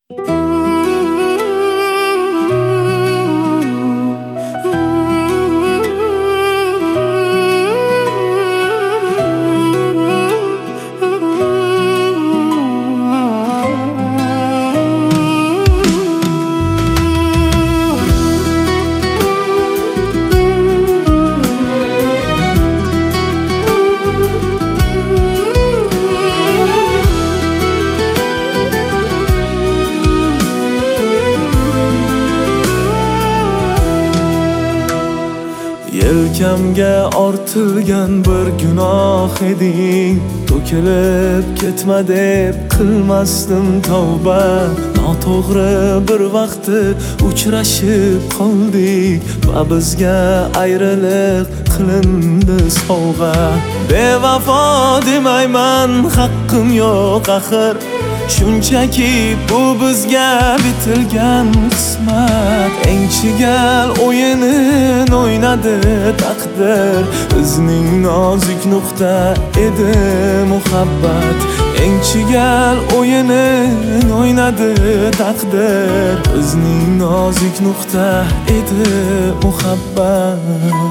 Yelkamga ortilgan bir gunoh eding, to'kilib ketma deb qilmasdim tavba. Noto'g'ri bir vaqti uchrashib qoldik va bizga ayriliq qilindi sovg'a. Bevafo demayman, haqqim yo'q axir, shunchaki bu bizga bitilgan qismat. Eng chigal o'yinin o'ynadi taqdir, bizning nozik nuqta edi muhabbat. Eng chigal o'yinin o'ynadi taqdir, bizning nozik nuqta edi muhabbat.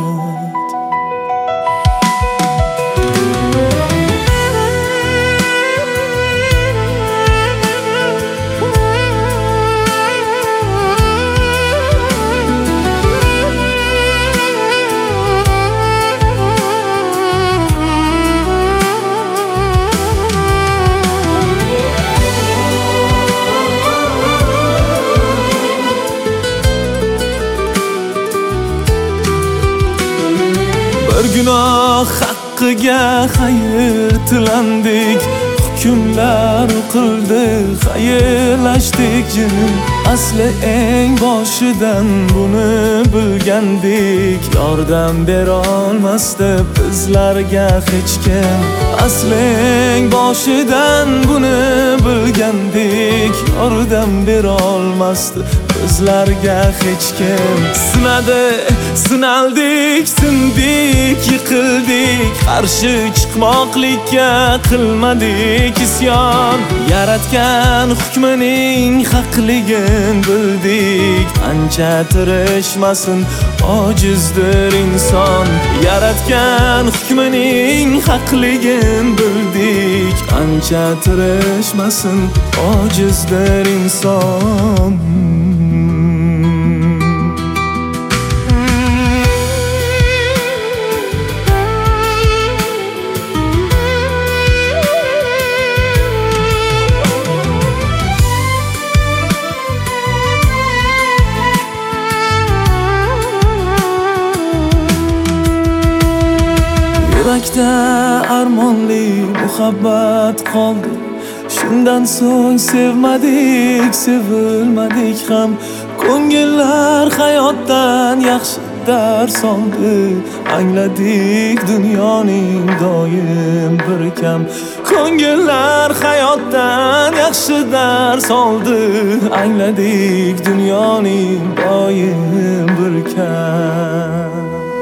Bir gunoh haqqiga xayr tilandik, hukmlar o'qildi, xayrlashdik jim. Asli eng boshidan buni bilgandik, yordam bera olmasdi bizlarga hech kim. Asli eng boshidan buni bilgandik, yordam bera olmasdi bizlarga hech kim. Sinadi, sinaldik, sindik, yiqildik, qarshi chiqmoqlikka qilmadik isyon. Yaratgan hukmining haqligin bildik, qancha tirishmasin ojizdir inson. Yaratgan hukmining haqligin bildik, qancha tirishmasin ojizdir inson. Yurakda armonli muhabbat qoldi, shundan so'ng sevmadik, sevilmadik ham. Ko'ngillar hayotdan yaxshi dars oldi, angladik dunyoning doim bir kam. Ko'ngillar hayotdan yaxshi dars oldi, angladik dunyoning doim bir kam.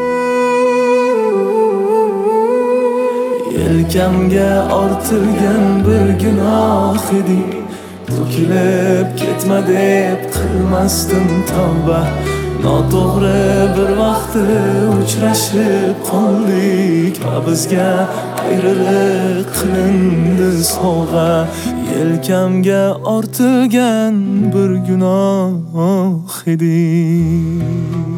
Yelkamga ortilgan bir gunoh eding, to'kilib ketma deb qilmasdim tavba. Noto'g'ri bir vaqti uchrashib qoldik va bizga ayriliq qilindi sovg'a. Yelkamga ortilgan bir gunoh eding.